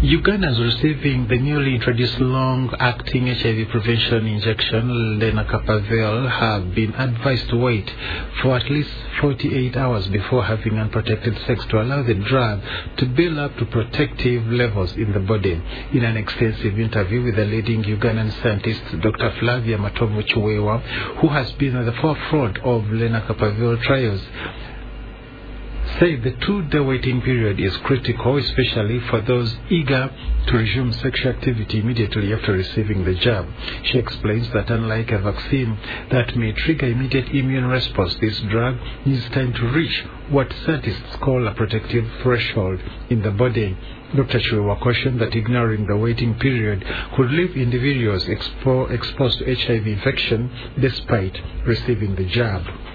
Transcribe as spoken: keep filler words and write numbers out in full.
Ugandans receiving the newly introduced long-acting H I V prevention injection, lenacapavir, have been advised to wait for at least forty-eight hours before having unprotected sex to allow the drug to build up to protective levels in the body. In an extensive interview with the leading Ugandan scientist, Doctor Flavia Matovu-Chiwewa, who has been at the forefront of lenacapavir trials, said the two-day waiting period is critical, especially for those eager to resume sexual activity immediately after receiving the jab. She explains that unlike a vaccine that may trigger immediate immune response, this drug needs time to reach what scientists call a protective threshold in the body. Doctor Chiwewa cautioned that ignoring the waiting period could leave individuals expo- exposed to H I V infection despite receiving the jab.